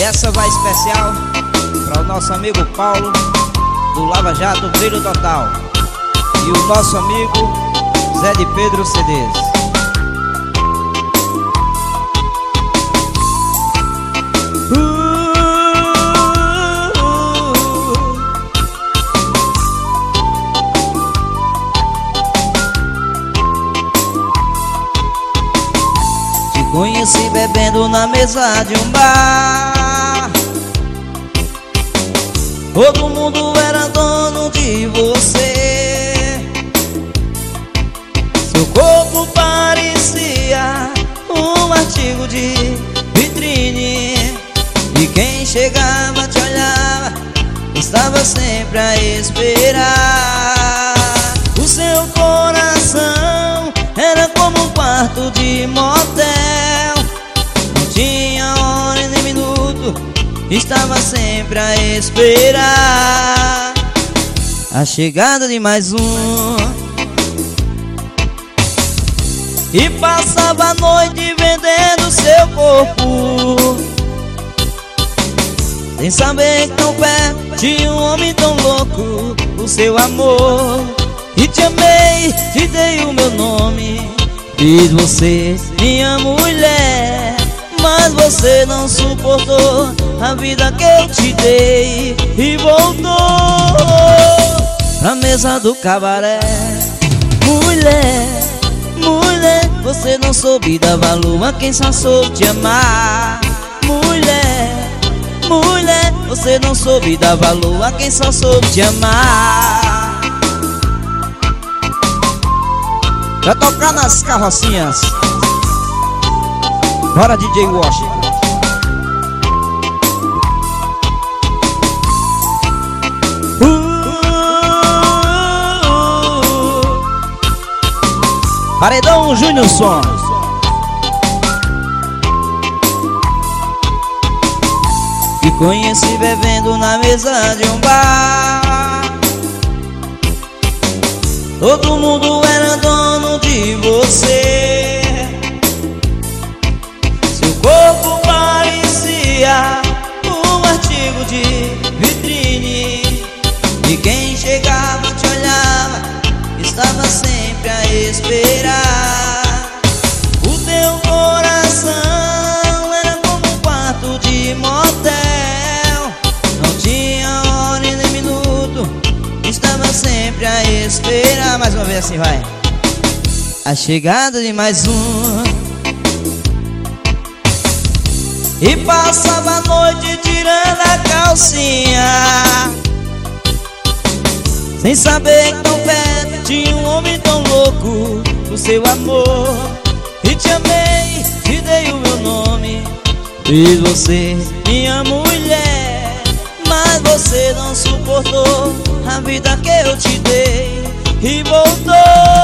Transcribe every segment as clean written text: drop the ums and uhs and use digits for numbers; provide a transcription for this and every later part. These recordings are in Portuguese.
E essa vai especial para o nosso amigo Paulo do Lava Jato Brilho Total e o nosso amigo Zé de Pedro CDs. Conheci bebendo na mesa de um bar. Todo mundo era dono de você. Seu corpo parecia um artigo de vitrine, e quem chegava te olhava, estava sempre a esperar. O seu coração era como um quarto de motel, não tinha hora nem minuto, estava sempre a esperar a chegada de mais um. E passava a noite vendendo seu corpo, sem saber que tão perto tinha um homem tão louco por seu amor. E te amei, te dei o meu nome, fiz você minha mulher, mas você não suportou a vida que eu te dei e voltou pra mesa do cabaré. Mulher, mulher, você não soube dar valor a quem só soube te amar. Mulher, mulher, você não soube dar valor a quem só soube te amar. Vai tocar nas carrocinhas. Bora, DJ Washington. Paredão Júnior Som. E conheci bebendo na mesa de um bar. Todo mundo era dono de você. Seu corpo parecia um artigo de vitrine, e quem chegava te olhava, estava sempre a esperar. O teu coração era como um quarto de motel, não tinha hora nem minuto, estava sempre a esperar. Mais uma vez assim, vai. A chegada de mais um. E passava a noite tirando a calcinha, sem saber que tão perto tinha um homem tão louco por seu amor. E te amei, te dei o meu nome, fiz você minha mulher, mas você não suportou a vida que eu te dei e voltou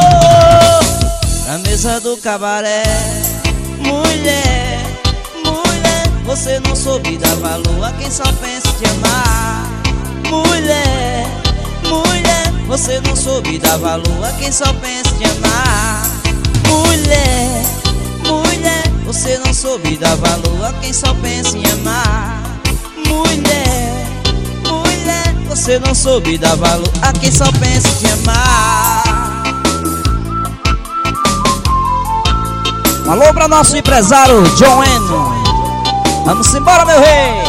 pra mesa do cabaré. Mulher, mulher, você não soube dar valor a quem só pensa te amar. Mulher, mulher, você não soube dar valor a quem só pensa te amar. Mulher, mulher, você não soube dar valor a quem só pensa em amar. Mulher, mulher, você não soube dar valor a quem só pensa te amar. Alô pra nosso empresário John Eno. Vamos embora, meu rei.